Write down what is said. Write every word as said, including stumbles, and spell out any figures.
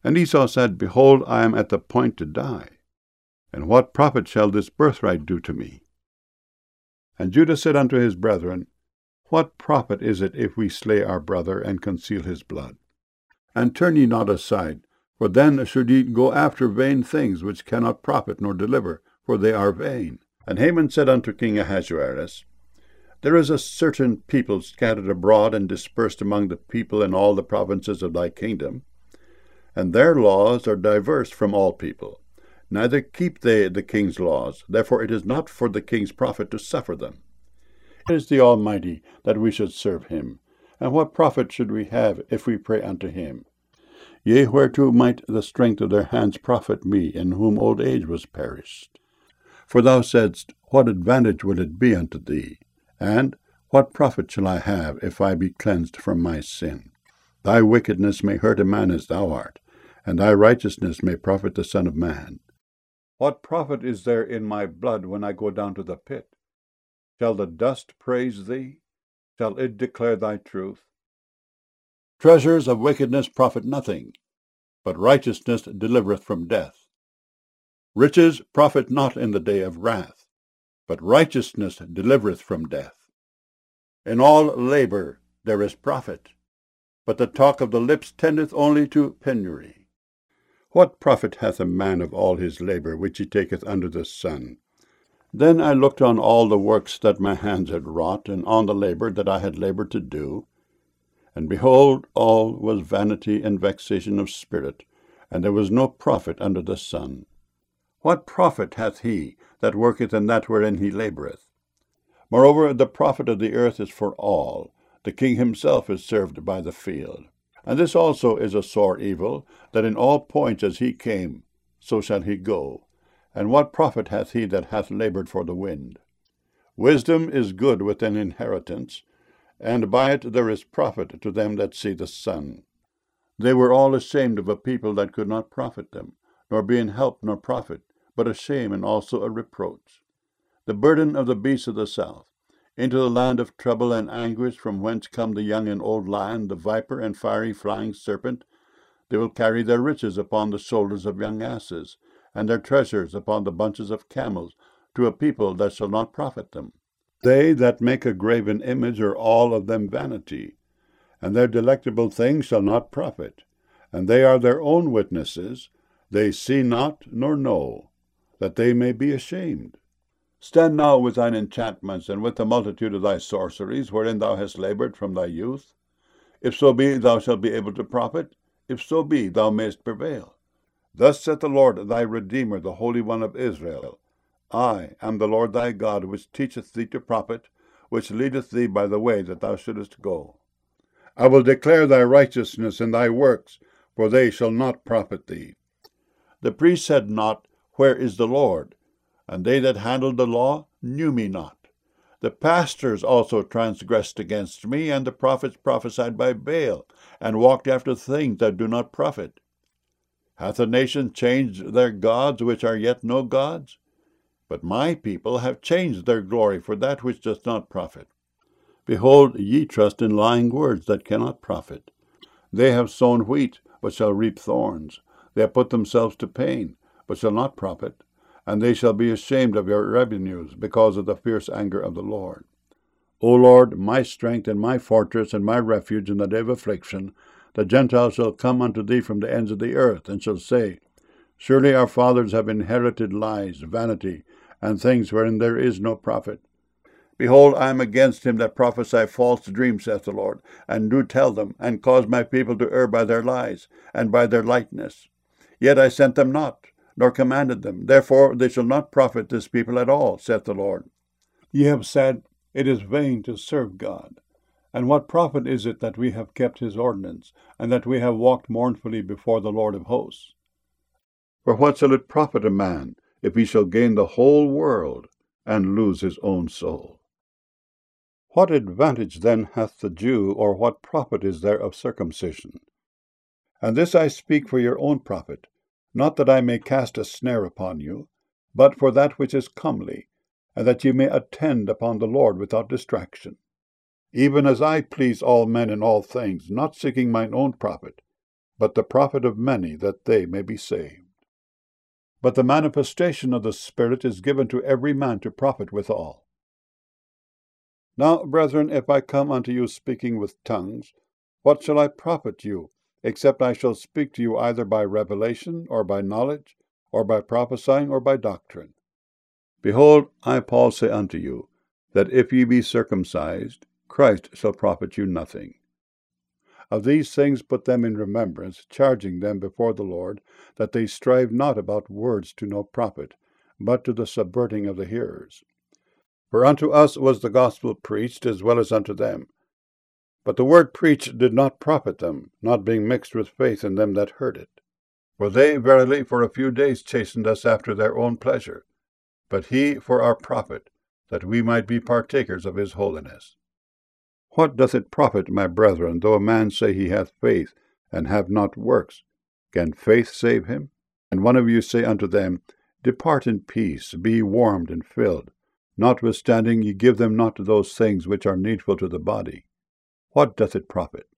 And Esau said, Behold, I am at the point to die, and what profit shall this birthright do to me? And Judah said unto his brethren, What profit is it if we slay our brother, and conceal his blood? And turn ye not aside, for then should ye go after vain things, which cannot profit nor deliver, for they are vain. And Haman said unto King Ahasuerus, There is a certain people scattered abroad and dispersed among the people in all the provinces of thy kingdom, and their laws are diverse from all people. Neither keep they the king's laws, therefore it is not for the king's profit to suffer them. It is the Almighty that we should serve him, and what profit should we have if we pray unto him? Yea, whereto might the strength of their hands profit me, in whom old age was perished? For thou saidst, What advantage will it be unto thee? And what profit shall I have if I be cleansed from my sin? Thy wickedness may hurt a man as thou art, and thy righteousness may profit the Son of Man. What profit is there in my blood when I go down to the pit? Shall the dust praise thee? Shall it declare thy truth? Treasures of wickedness profit nothing, but righteousness delivereth from death. Riches profit not in the day of wrath, but righteousness delivereth from death. In all labor there is profit, but the talk of the lips tendeth only to penury. What profit hath a man of all his labor which he taketh under the sun? Then I looked on all the works that my hands had wrought, and on the labor that I had labored to do, and behold, all was vanity and vexation of spirit, and there was no profit under the sun. What profit hath he that worketh in that wherein he laboureth? Moreover, the profit of the earth is for all. The king himself is served by the field. And this also is a sore evil, that in all points as he came, so shall he go. And what profit hath he that hath laboured for the wind? Wisdom is good with an inheritance, and by it there is profit to them that see the sun. They were all ashamed of a people that could not profit them, nor be in help nor profit, but a shame and also a reproach. The burden of the beasts of the south, into the land of trouble and anguish, from whence come the young and old lion, the viper and fiery flying serpent. They will carry their riches upon the shoulders of young asses, and their treasures upon the bunches of camels, to a people that shall not profit them. They that make a graven image are all of them vanity, and their delectable things shall not profit. And they are their own witnesses, they see not nor know, that they may be ashamed. Stand now with thine enchantments, and with the multitude of thy sorceries, wherein thou hast laboured from thy youth. If so be thou shalt be able to profit, if so be thou mayest prevail. Thus saith the Lord thy Redeemer, the Holy One of Israel, I am the Lord thy God, which teacheth thee to profit, which leadeth thee by the way that thou shouldest go. I will declare thy righteousness and thy works, for they shall not profit thee. The priest said not, Where is the Lord? And they that handled the law knew me not. The pastors also transgressed against me, and the prophets prophesied by Baal, and walked after things that do not profit. Hath a nation changed their gods, which are yet no gods? But my people have changed their glory for that which doth not profit. Behold, ye trust in lying words that cannot profit. They have sown wheat, but shall reap thorns. They have put themselves to pain, but shall not profit. And they shall be ashamed of your revenues, because of the fierce anger of the Lord. O Lord, my strength and my fortress and my refuge in the day of affliction, the Gentiles shall come unto thee from the ends of the earth, and shall say, Surely our fathers have inherited lies, vanity, and things wherein there is no profit. Behold, I am against him that prophesy false dreams, saith the Lord, and do tell them, and cause my people to err by their lies, and by their lightness. Yet I sent them not, nor commanded them. Therefore they shall not profit this people at all, saith the Lord. Ye have said, It is vain to serve God. And what profit is it that we have kept his ordinance, and that we have walked mournfully before the Lord of hosts? For what shall it profit a man, if he shall gain the whole world, and lose his own soul? What advantage then hath the Jew, or what profit is there of circumcision? And this I speak for your own profit, not that I may cast a snare upon you, but for that which is comely, and that ye may attend upon the Lord without distraction. Even as I please all men in all things, not seeking mine own profit, but the profit of many, that they may be saved. But the manifestation of the Spirit is given to every man to profit withal. Now, brethren, if I come unto you speaking with tongues, what shall I profit you, except I shall speak to you either by revelation, or by knowledge, or by prophesying, or by doctrine? Behold, I, Paul, say unto you, that if ye be circumcised, Christ shall profit you nothing. Of these things put them in remembrance, charging them before the Lord, that they strive not about words to no profit, but to the subverting of the hearers. For unto us was the gospel preached, as well as unto them. But the word preached did not profit them, not being mixed with faith in them that heard it. For they verily for a few days chastened us after their own pleasure, but he for our profit, that we might be partakers of his holiness. What doth it profit, my brethren, though a man say he hath faith, and have not works? Can faith save him? And one of you say unto them, Depart in peace, be warmed and filled. Notwithstanding ye give them not those things which are needful to the body. What doth it profit?